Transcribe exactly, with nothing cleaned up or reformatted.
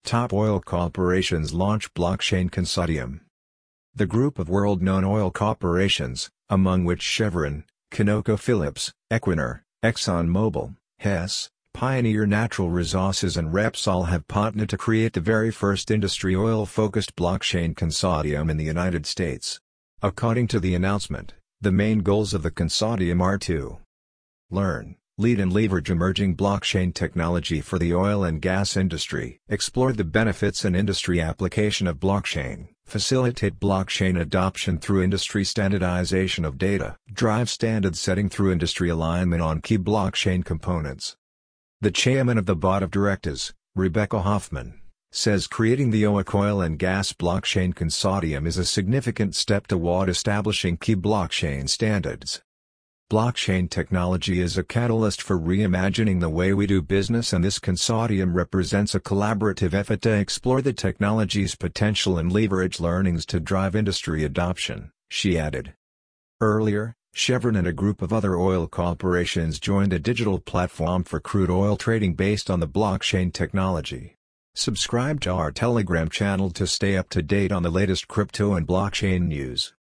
Top oil corporations launch blockchain consortium. The group of world-known oil corporations, among which Chevron, ConocoPhillips, Equinor, ExxonMobil, Hess, Pioneer Natural Resources and Repsol have partnered to create the very first industry oil-focused blockchain consortium in the United States. According to the announcement, the main goals of the consortium are to learn, lead and leverage emerging blockchain technology for the oil and gas industry, explore the benefits and industry application of blockchain, facilitate blockchain adoption through industry standardization of data, drive standard setting through industry alignment on key blockchain components. The chairman of the board of directors, Rebecca Hoffman, says creating the O A C Oil and Gas Blockchain Consortium is a significant step toward establishing key blockchain standards. Blockchain technology is a catalyst for reimagining the way we do business, and this consortium represents a collaborative effort to explore the technology's potential and leverage learnings to drive industry adoption, she added. Earlier, Chevron and a group of other oil corporations joined a digital platform for crude oil trading based on the blockchain technology. Subscribe to our Telegram channel to stay up to date on the latest crypto and blockchain news.